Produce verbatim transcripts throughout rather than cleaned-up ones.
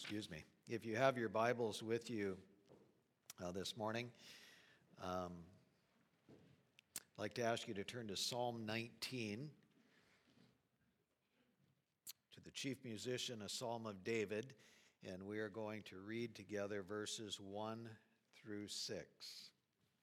Excuse me. If you have your Bibles with you uh, this morning, um, I'd like to ask you to turn to Psalm nineteen, to the chief musician, a psalm of David, and we are going to read together verses one through six.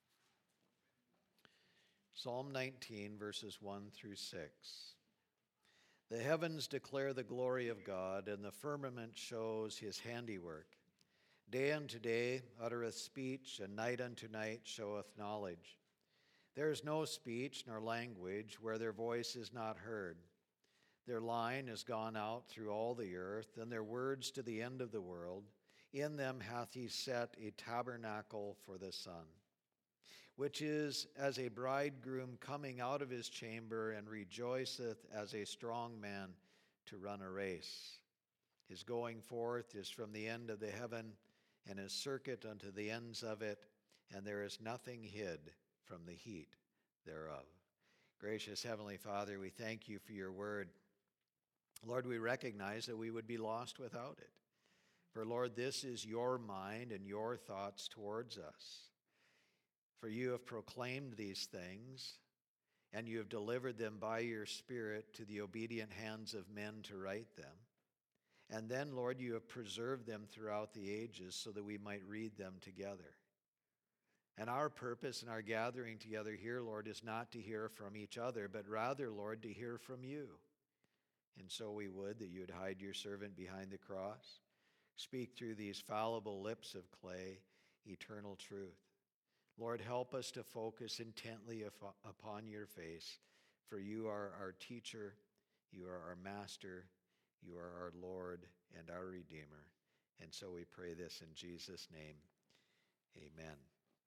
Psalm nineteen, verses one through six. The heavens declare the glory of God, and the firmament shows his handiwork. Day unto day uttereth speech, and night unto night showeth knowledge. There is no speech nor language where their voice is not heard. Their line is gone out through all the earth, and their words to the end of the world. In them hath he set a tabernacle for the sun, which is as a bridegroom coming out of his chamber, and rejoiceth as a strong man to run a race. His going forth is from the end of the heaven, and his circuit unto the ends of it, and there is nothing hid from the heat thereof. Gracious Heavenly Father, we thank you for your word. Lord, we recognize that we would be lost without it. For Lord, this is your mind and your thoughts towards us. For you have proclaimed these things, and you have delivered them by your Spirit to the obedient hands of men to write them. And then, Lord, you have preserved them throughout the ages so that we might read them together. And our purpose in our gathering together here, Lord, is not to hear from each other, but rather, Lord, to hear from you. And so we would that you would hide your servant behind the cross, speak through these fallible lips of clay, eternal truth. Lord, help us to focus intently upon your face, for you are our teacher, you are our master, you are our Lord and our Redeemer. And so we pray this in Jesus' name. Amen.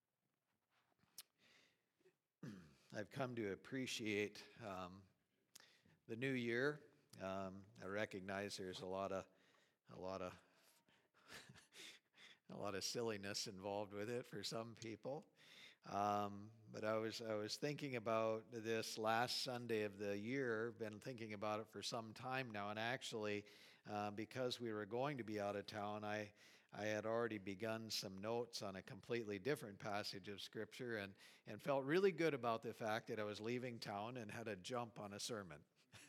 I've come to appreciate um, the new year. Um, I recognize there's a lot of a lot of a lot of silliness involved with it for some people. Um, but I was I was thinking about this last Sunday of the year, been thinking about it for some time now, and actually, uh, because we were going to be out of town, I I had already begun some notes on a completely different passage of Scripture, and, and felt really good about the fact that I was leaving town and had a jump on a sermon.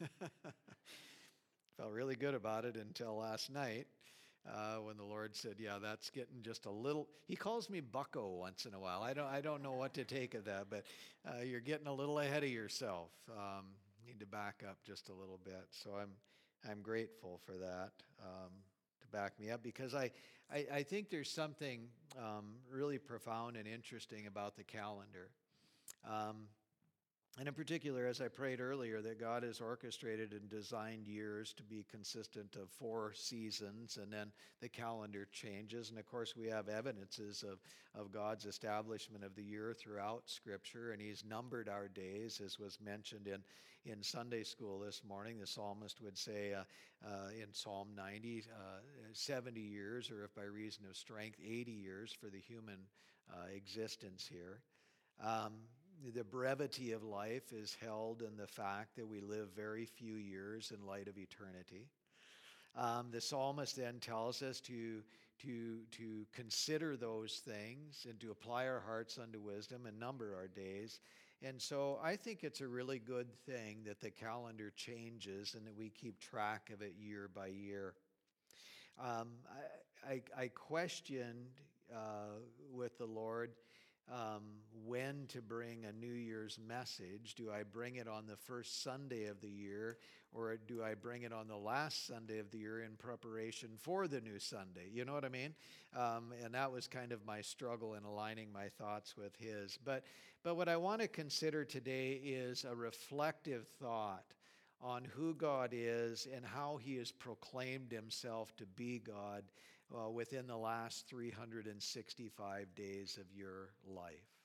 Felt really good about it until last night. Uh, when the Lord said, yeah, that's getting just a little, he calls me bucko once in a while. I don't I don't know what to take of that, but uh, you're getting a little ahead of yourself. Um, need to back up just a little bit. So I'm I'm grateful for that, um, to back me up, because I, I, I think there's something um, really profound and interesting about the calendar. Um, And in particular, as I prayed earlier, that God has orchestrated and designed years to be consistent of four seasons, and then the calendar changes. And of course, we have evidences of, of God's establishment of the year throughout Scripture, and he's numbered our days, as was mentioned in, in Sunday school this morning. The psalmist would say uh, uh, in Psalm ninety, uh, seventy years, or if by reason of strength, eighty years for the human uh, existence here. Um, the brevity of life is held in the fact that we live very few years in light of eternity. Um, the psalmist then tells us to, to, to consider those things and to apply our hearts unto wisdom and number our days. And so I think it's a really good thing that the calendar changes and that we keep track of it year by year. Um, I, I, I questioned uh, with the Lord Um, when to bring a New Year's message. Do I bring it on the first Sunday of the year, or do I bring it on the last Sunday of the year in preparation for the new Sunday? You know what I mean? Um, and that was kind of my struggle in aligning my thoughts with his. But, but what I want to consider today is a reflective thought on who God is and how he has proclaimed himself to be God uh, within the last three hundred sixty-five days of your life.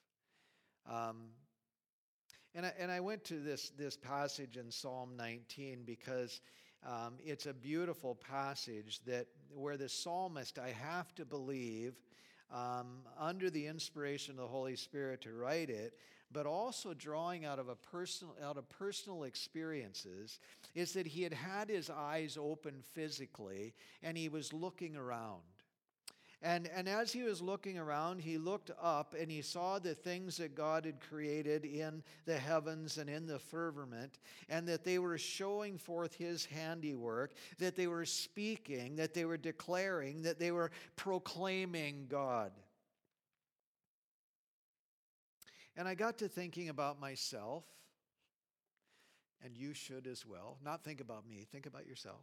Um, and, I, and I went to this, this passage in Psalm nineteen because um, it's a beautiful passage that where the psalmist, I have to believe, um, under the inspiration of the Holy Spirit to write it, but also drawing out of a personal out of personal experiences, is that he had had his eyes open physically and he was looking around. And, and as he was looking around, he looked up and he saw the things that God had created in the heavens and in the firmament, and that they were showing forth his handiwork, that they were speaking, that they were declaring, that they were proclaiming God. And I got to thinking about myself, and you should as well. Not think about me, think about yourself.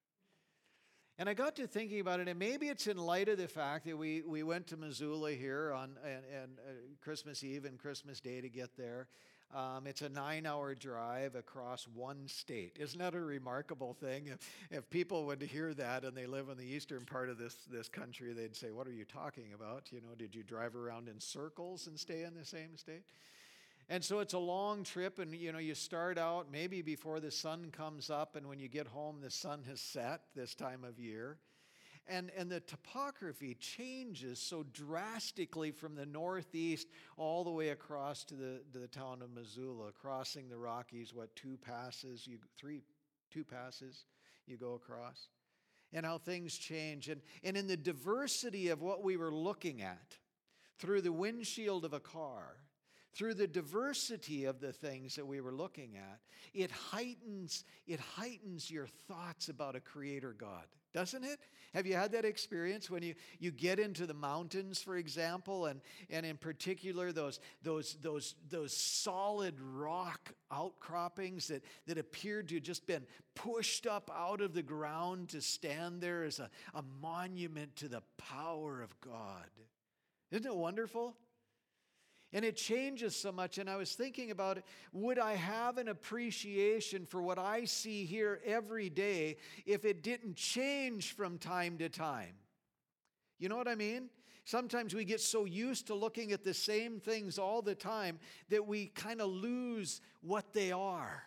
And I got to thinking about it, and maybe it's in light of the fact that we, we went to Missoula here on and, and uh, Christmas Eve and Christmas Day to get there. Um, it's a nine-hour drive across one state. Isn't that a remarkable thing? If, if people would hear that and they live in the eastern part of this, this country, they'd say, what are you talking about? You know, did you drive around in circles and stay in the same state? And so it's a long trip, and you know, you start out maybe before the sun comes up, and when you get home, the sun has set this time of year. And, and the topography changes so drastically from the northeast all the way across to the, to the town of Missoula, crossing the Rockies, what, two passes, you three, two passes you go across, and how things change. And, and in the diversity of what we were looking at through the windshield of a car, through the diversity of the things that we were looking at, it heightens, it heightens your thoughts about a creator God, doesn't it? Have you had that experience when you, you get into the mountains, for example, and, and in particular those, those, those, those solid rock outcroppings that, that appeared to have just been pushed up out of the ground to stand there as a, a monument to the power of God? Isn't it wonderful? And it changes so much, and I was thinking about it, would I have an appreciation for what I see here every day if it didn't change from time to time? You know what I mean? Sometimes we get so used to looking at the same things all the time that we kind of lose what they are.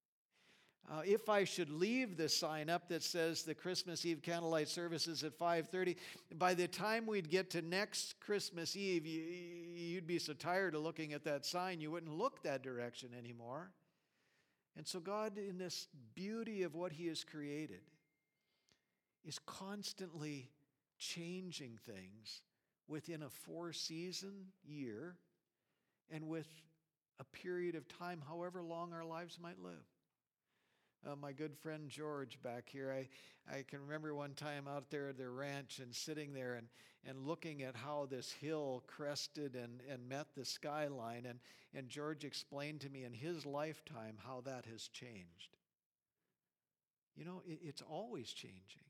Uh, if I should leave the sign up that says the Christmas Eve candlelight services at five thirty, by the time we'd get to next Christmas Eve, you, you'd be so tired of looking at that sign, you wouldn't look that direction anymore. And so God, in this beauty of what he has created, is constantly changing things within a four-season year and with a period of time, however long our lives might live. Uh, my good friend George back here, I, I can remember one time out there at their ranch and sitting there and, and looking at how this hill crested and, and met the skyline. And, and George explained to me in his lifetime how that has changed. You know, it, it's always changing.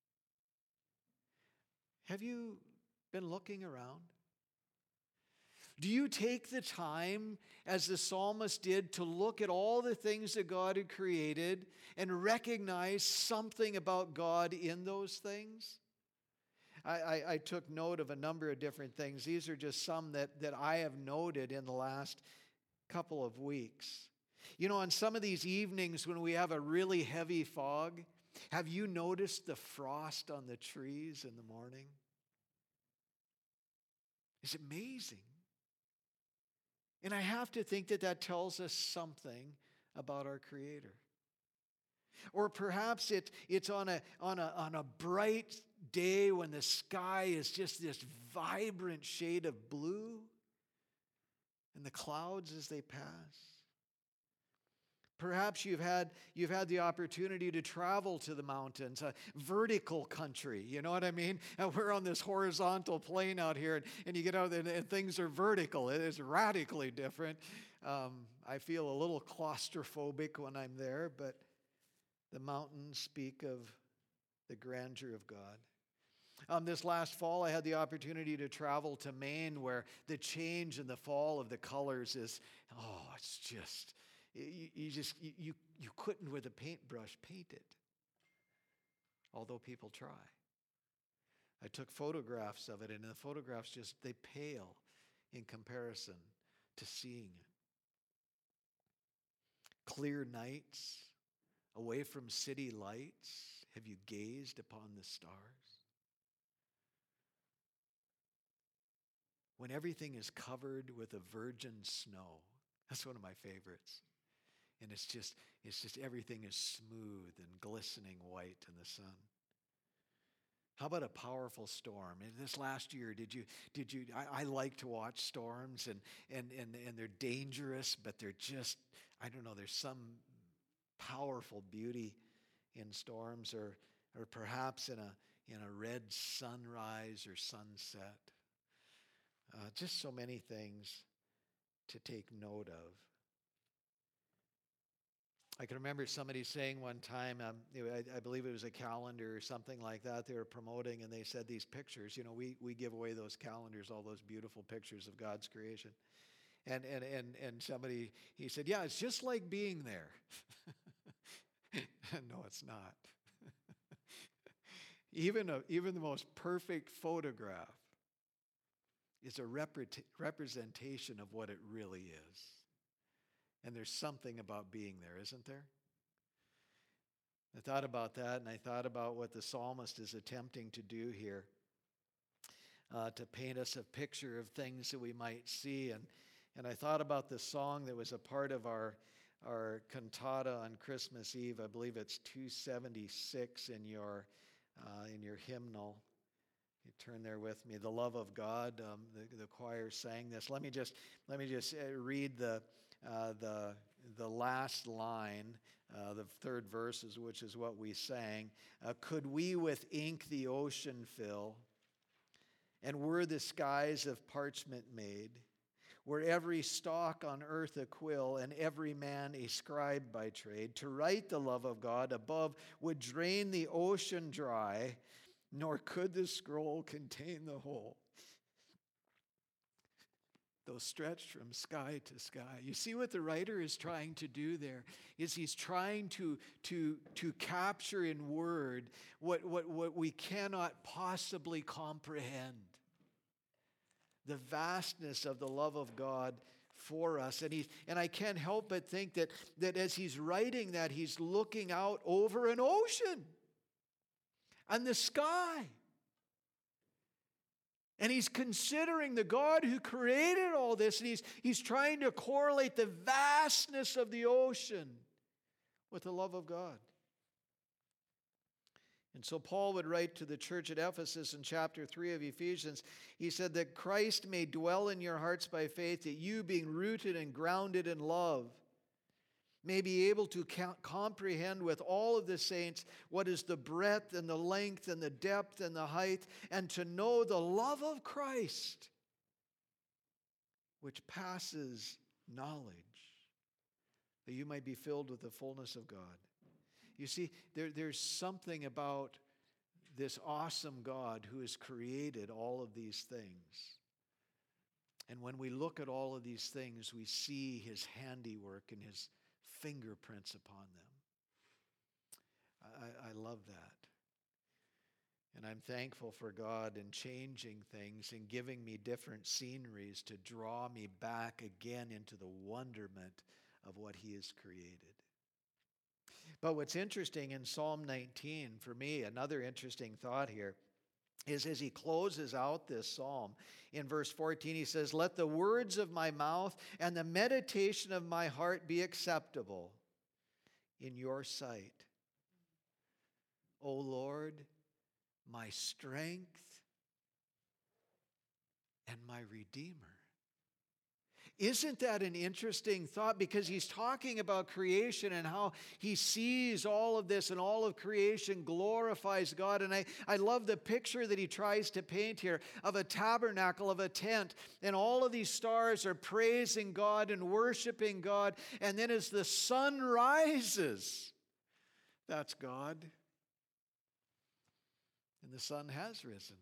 Have you been looking around? Do you take the time, as the psalmist did, to look at all the things that God had created and recognize something about God in those things? I, I, I took note of a number of different things. These are just some that, that I have noted in the last couple of weeks. You know, on some of these evenings when we have a really heavy fog, have you noticed the frost on the trees in the morning? It's amazing. And I have to think that that tells us something about our Creator. Or perhaps it, it's on a, on, a, on a bright day when the sky is just this vibrant shade of blue and the clouds as they pass. Perhaps you've had, you've had the opportunity to travel to the mountains, a vertical country, you know what I mean? And we're on this horizontal plane out here, and, and you get out there and, and things are vertical. It is radically different. Um, I feel a little claustrophobic when I'm there, but the mountains speak of the grandeur of God. Um, this last fall, I had the opportunity to travel to Maine, where the change in the fall of the colors is, oh, it's just... You, you just you, you you couldn't with a paintbrush paint it, although people try. I took photographs of it, and the photographs just they pale in comparison to seeing it. Clear nights, away from city lights, have you gazed upon the stars? when everything is covered with a virgin snow. That's one of my favorites. And it's just, it's just everything is smooth and glistening white in the sun. How about a powerful storm? And this last year, did you, did you, I, I like to watch storms, and, and, and, and they're dangerous, but they're just, I don't know, there's some powerful beauty in storms, or, or perhaps in a, in a red sunrise or sunset. Uh, just so many things to take note of. I can remember somebody saying one time, um, I, I believe it was a calendar or something like that they were promoting, and they said these pictures, you know, we, we give away those calendars, all those beautiful pictures of God's creation. And, and, and, and somebody, he said, yeah, it's just like being there. No, it's not. even, a, even the most perfect photograph is a repre- representation of what it really is. And there's something about being there, isn't there? I thought about that, and I thought about what the psalmist is attempting to do here, uh, to paint us a picture of things that we might see. And, and I thought about the song that was a part of our, our cantata on Christmas Eve. I believe it's two seventy-six in your, uh, in your hymnal. You turn there with me. The love of God. Um, the, the choir sang this. Let me just let me just read the uh, the the last line, uh, the third verses, which is what we sang. Uh, Could we with ink the ocean fill, and were the skies of parchment made, were every stalk on earth a quill, and every man a scribe by trade, to write the love of God above would drain the ocean dry, nor could the scroll contain the whole, though stretched from sky to sky. You see what the writer is trying to do there is he's trying to, to, to capture in word what, what, what we cannot possibly comprehend. The vastness of the love of God for us. And, he, and I can't help but think that, that as he's writing that, he's looking out over an ocean and the sky. And he's considering the God who created all this, and he's, he's trying to correlate the vastness of the ocean with the love of God. And so Paul would write to the church at Ephesus in chapter three of Ephesians. He said that Christ may dwell in your hearts by faith, that you, being rooted and grounded in love, may be able to comprehend with all of the saints what is the breadth and the length and the depth and the height, and to know the love of Christ, which passes knowledge, that you might be filled with the fullness of God. You see, there, there's something about this awesome God who has created all of these things. And when we look at all of these things, we see his handiwork and his fingerprints upon them. I, I love that. And I'm thankful for God in changing things and giving me different sceneries to draw me back again into the wonderment of what he has created. But what's interesting in Psalm nineteen, for me, another interesting thought here, is as he closes out this psalm, in verse fourteen, he says, "Let the words of my mouth and the meditation of my heart be acceptable in your sight, O Lord, my strength and my Redeemer." Isn't that an interesting thought? Because he's talking about creation and how he sees all of this, and all of creation glorifies God. And I, I love the picture that he tries to paint here of a tabernacle, of a tent, and all of these stars are praising God and worshiping God. And then as the sun rises, that's God. And the sun has risen.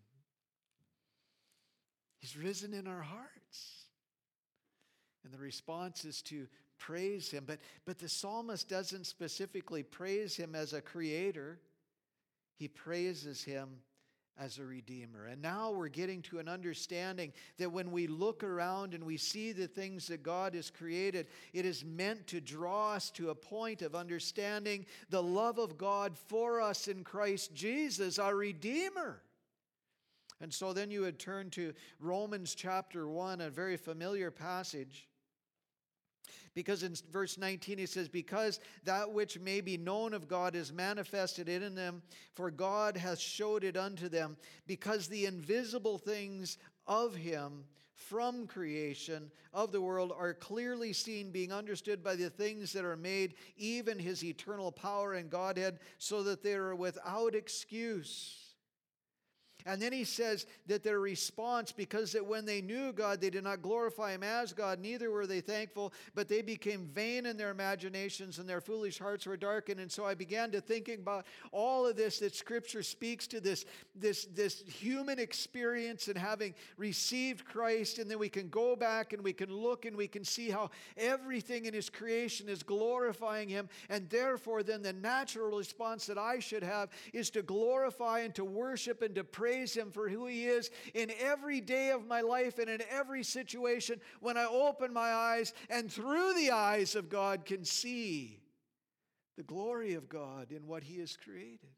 He's risen in our hearts. And the response is to praise him. But, but the psalmist doesn't specifically praise him as a creator. He praises him as a redeemer. And now we're getting to an understanding that when we look around and we see the things that God has created, it is meant to draw us to a point of understanding the love of God for us in Christ Jesus, our Redeemer. And so then you would turn to Romans chapter one, a very familiar passage. Because in verse nineteen he says, because that which may be known of God is manifested in them, for God hath showed it unto them, because the invisible things of him from creation of the world are clearly seen, being understood by the things that are made, even his eternal power and Godhead, so that they are without excuse. And then he says that their response, because that when they knew God, they did not glorify him as God, neither were they thankful, but they became vain in their imaginations, and their foolish hearts were darkened. And so I began to thinking about all of this, that Scripture speaks to this, this, this human experience and having received Christ. And then we can go back and we can look and we can see how everything in his creation is glorifying him. And therefore, then the natural response that I should have is to glorify and to worship and to praise Praise him for who he is in every day of my life and in every situation when I open my eyes and through the eyes of God can see the glory of God in what he has created.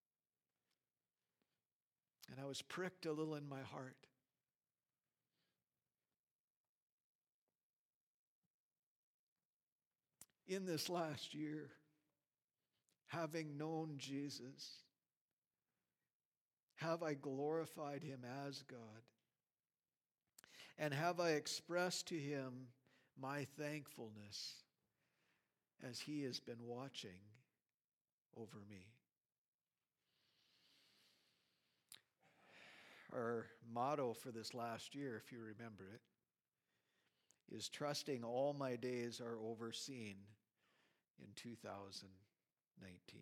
And I was pricked a little in my heart. In this last year, having known Jesus, have I glorified him as God? And have I expressed to him my thankfulness as he has been watching over me? Our motto for this last year, if you remember it, is trusting all my days are overseen in two thousand nineteen.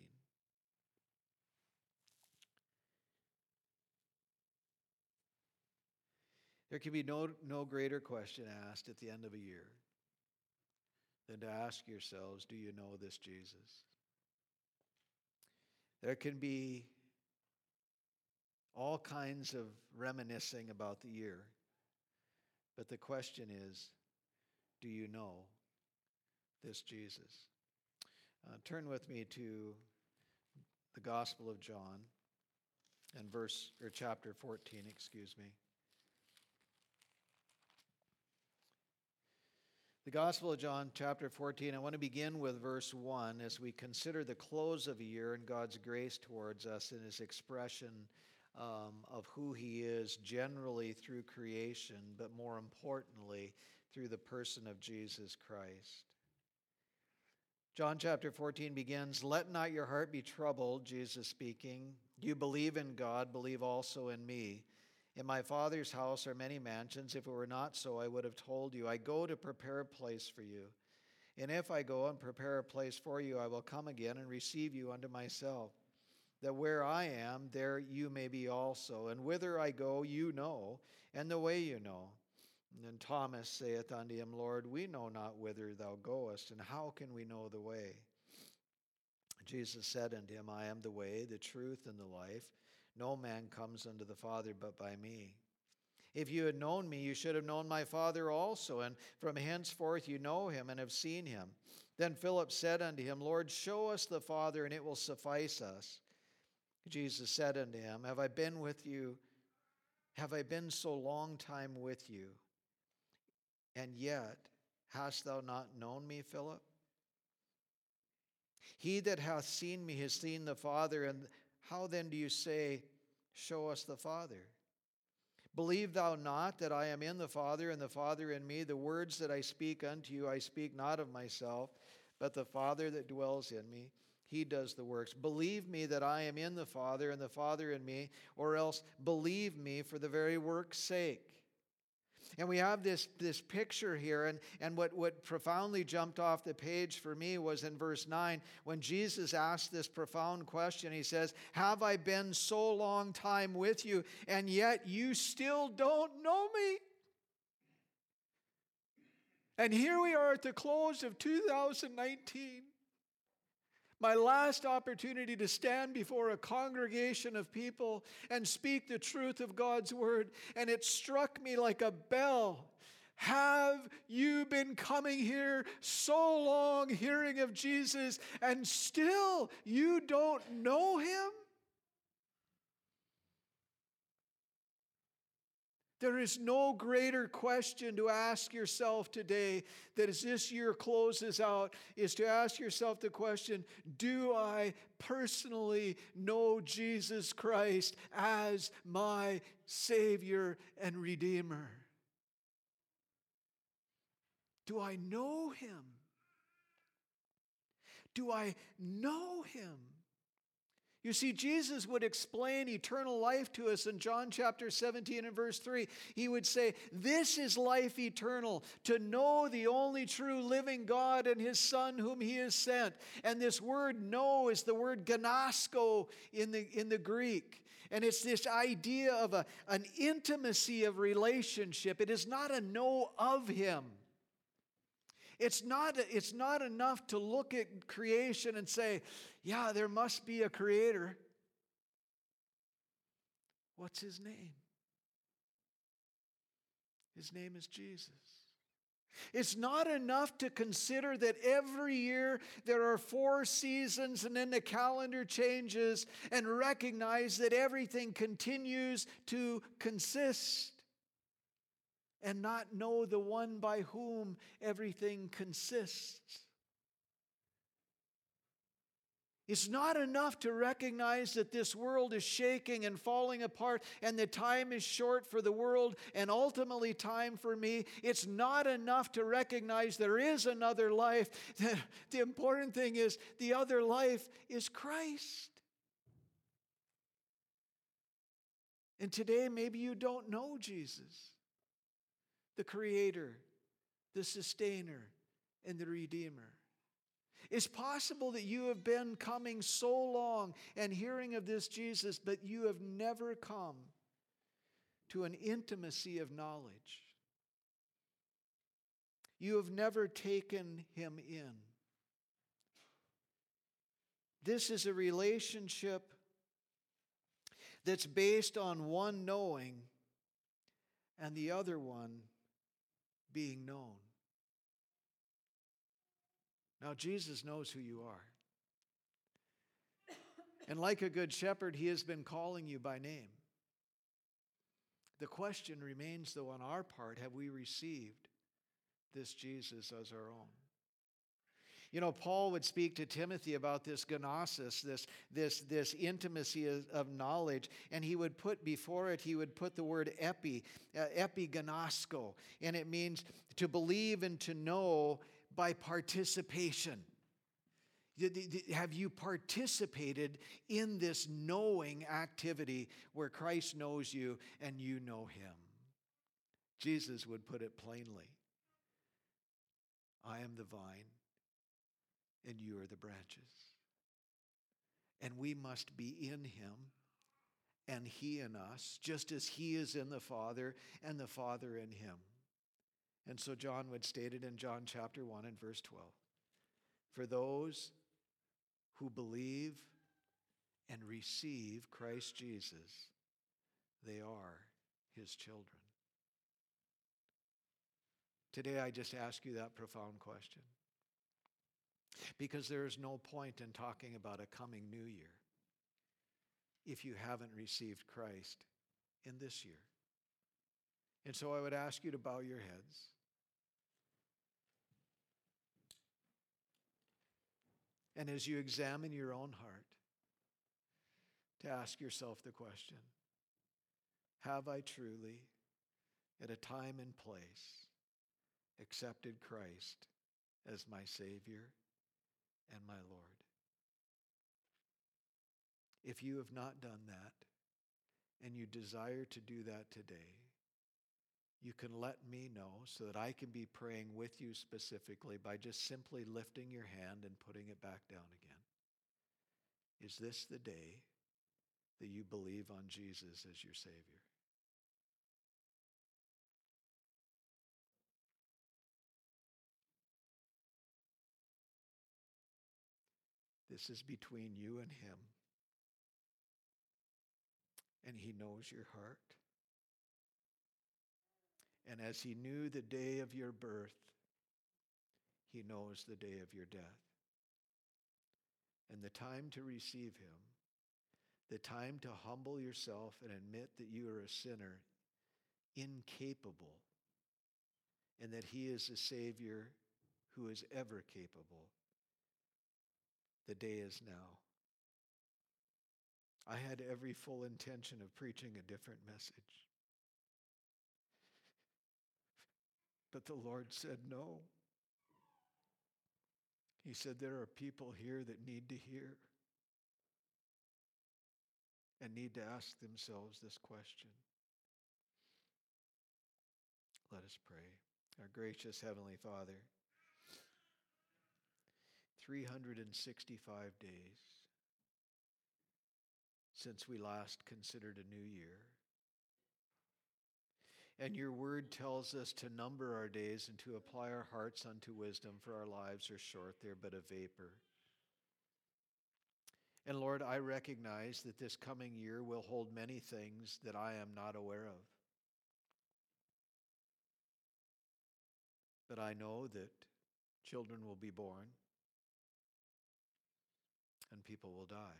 There can be no, no greater question asked at the end of a year than to ask yourselves, do you know this Jesus? There can be all kinds of reminiscing about the year, but the question is, do you know this Jesus? Uh, turn with me to the Gospel of John and verse or chapter fourteen, excuse me. The Gospel of John, chapter fourteen, I want to begin with verse one as we consider the close of a year and God's grace towards us in his expression um, of who he is generally through creation, but more importantly, through the person of Jesus Christ. John chapter fourteen begins, let not your heart be troubled, Jesus speaking. You believe in God, believe also in me. In my Father's house are many mansions. If it were not so, I would have told you. I go to prepare a place for you. And if I go and prepare a place for you, I will come again and receive you unto myself, that where I am, there you may be also. And whither I go, you know, and the way you know. And then Thomas saith unto him, Lord, we know not whither thou goest, and how can we know the way? Jesus said unto him, I am the way, the truth, and the life. No man comes unto the Father but by me. If you had known me, you should have known my Father also, and from henceforth you know him and have seen him. Then Philip said unto him, Lord, show us the Father, and it will suffice us. Jesus said unto him, Have I been with you? Have I been so long time with you? And yet hast thou not known me, Philip? He that hath seen me has seen the Father, and how then do you say, show us the Father? Believe thou not that I am in the Father, and the Father in me? The words that I speak unto you, I speak not of myself, but the Father that dwells in me, he does the works. Believe me that I am in the Father, and the Father in me, or else believe me for the very work's sake. And we have this, this picture here, and, and what, what profoundly jumped off the page for me was in verse nine, when Jesus asked this profound question. He says, have I been so long time with you, and yet you still don't know me? And here we are at the close of two thousand nineteen. My last opportunity to stand before a congregation of people and speak the truth of God's word. And it struck me like a bell. Have you been coming here so long hearing of Jesus and still you don't know him? There is no greater question to ask yourself today that as this year closes out is to ask yourself the question, do I personally know Jesus Christ as my Savior and Redeemer? Do I know Him? Do I know Him? You see, Jesus would explain eternal life to us in John chapter seventeen and verse three. He would say, this is life eternal, to know the only true living God and His Son whom He has sent. And this word know is the word gnosko in the, in the Greek. And it's this idea of a, an intimacy of relationship. It is not a know of Him. It's not, it's not enough to look at creation and say, yeah, there must be a creator. What's His name? His name is Jesus. It's not enough to consider that every year there are four seasons and then the calendar changes and recognize that everything continues to consist. And not know the one by whom everything consists. It's not enough to recognize that this world is shaking and falling apart and the time is short for the world and ultimately time for me. It's not enough to recognize there is another life. The, the important thing is the other life is Christ. And today maybe you don't know Jesus, the Creator, the Sustainer, and the Redeemer. It's possible that you have been coming so long and hearing of this Jesus, but you have never come to an intimacy of knowledge. You have never taken Him in. This is a relationship that's based on one knowing and the other one being known. Now, Jesus knows who you are. And like a good shepherd, He has been calling you by name. The question remains, though, on our part, have we received this Jesus as our own? You know, Paul would speak to Timothy about this gnosis, this, this, this intimacy of, of knowledge, and he would put before it, he would put the word epi, uh, epignosko, and it means to believe and to know by participation. Have you participated in this knowing activity where Christ knows you and you know Him? Jesus would put it plainly. I am the vine, and you are the branches. And we must be in Him and He in us, just as He is in the Father and the Father in Him. And so John would state it in John chapter one and verse twelve. For those who believe and receive Christ Jesus, they are His children. Today I just ask you that profound question. Because there is no point in talking about a coming new year if you haven't received Christ in this year. And so I would ask you to bow your heads. And as you examine your own heart, to ask yourself the question, have I truly, at a time and place, accepted Christ as my Savior and my Lord? If you have not done that, and you desire to do that today, you can let me know so that I can be praying with you specifically by just simply lifting your hand and putting it back down again. Is this the day that you believe on Jesus as your Savior? This is between you and Him. And He knows your heart. And as He knew the day of your birth, He knows the day of your death. And the time to receive Him, the time to humble yourself and admit that you are a sinner, incapable, and that he is a Savior who is ever capable. The day is now. I had every full intention of preaching a different message. But the Lord said no. He said there are people here that need to hear and need to ask themselves this question. Let us pray. Our gracious Heavenly Father, three hundred sixty-five days since we last considered a new year. And your word tells us to number our days and to apply our hearts unto wisdom, for our lives are short, they're but a vapor. And Lord, I recognize that this coming year will hold many things that I am not aware of. But I know that children will be born and people will die.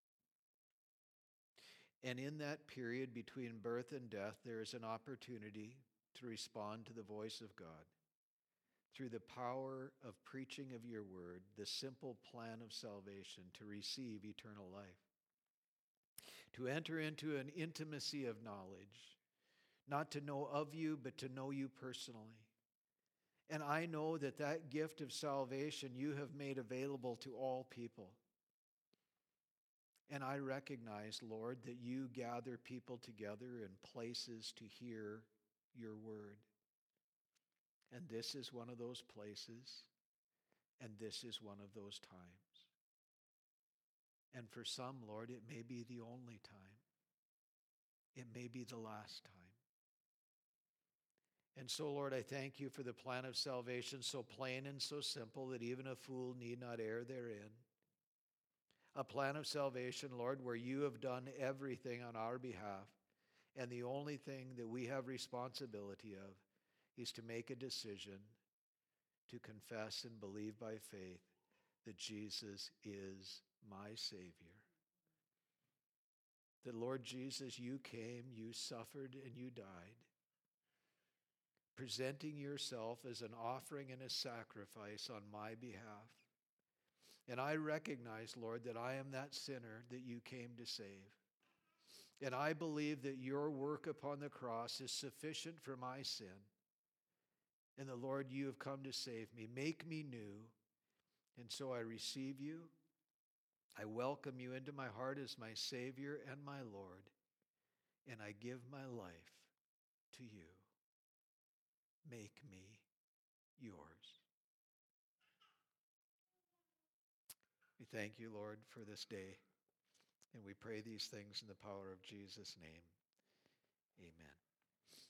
And in that period between birth and death, there is an opportunity to respond to the voice of God through the power of preaching of your word, the simple plan of salvation, to receive eternal life, to enter into an intimacy of knowledge, not to know of you, but to know you personally. And I know that that gift of salvation you have made available to all people. And I recognize, Lord, that you gather people together in places to hear your word. And this is one of those places, and this is one of those times. And for some, Lord, it may be the only time. It may be the last time. And so, Lord, I thank you for the plan of salvation, so plain and so simple that even a fool need not err therein. A plan of salvation, Lord, where you have done everything on our behalf, and the only thing that we have responsibility of is to make a decision to confess and believe by faith that Jesus is my Savior. That, Lord Jesus, you came, you suffered, and you died, presenting yourself as an offering and a sacrifice on my behalf. And I recognize, Lord, that I am that sinner that you came to save. And I believe that your work upon the cross is sufficient for my sin. And the Lord, you have come to save me. Make me new. And so I receive you. I welcome you into my heart as my Savior and my Lord. And I give my life to you. Make me yours. We thank you, Lord, for this day. And we pray these things in the power of Jesus' name. Amen.